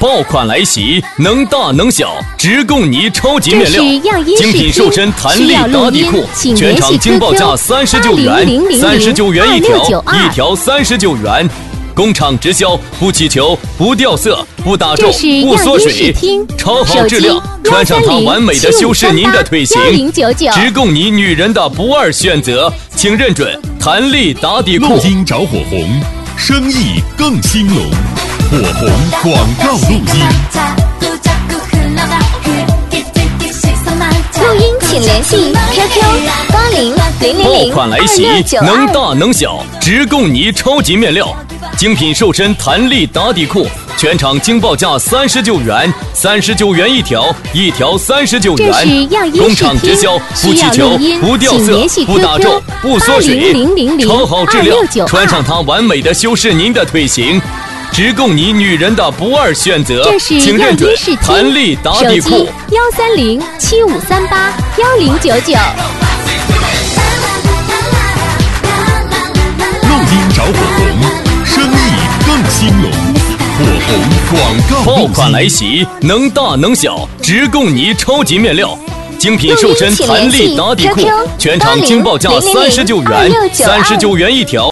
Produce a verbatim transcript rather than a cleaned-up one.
爆款来袭，能大能小，直供你超级面料。精品瘦身弹力打底裤，全场惊报价三十九元，三十九元一条，一条三十九元。工厂直销，不起球，不掉色，不打皱，不缩水，超好质量，穿上它完美的修饰您的腿型，直供你女人的不二选择，请认准弹力打底裤。 录音找火红，生意更兴隆，火红广告录音。 录音请联系 Q Q 八零零零零爆款来袭，能大能小，直供你超级面料。精品瘦身弹力打底裤，全场惊报价三十九元，三十九元一条，一条三十九元。工厂直销，不起球，不掉色，不打皱，不缩水，超好质量，穿上它完美的修饰您的腿型，直供你女人的不二选择，请认准弹力打底裤。 幺三零七五三八幺零九九。 录音找火红，生意更兴隆，火红广告录音。 爆款来袭，能大能小，直供你超级面料。精品瘦身弹力打底裤，全场惊报价三十九元，三十九元一条。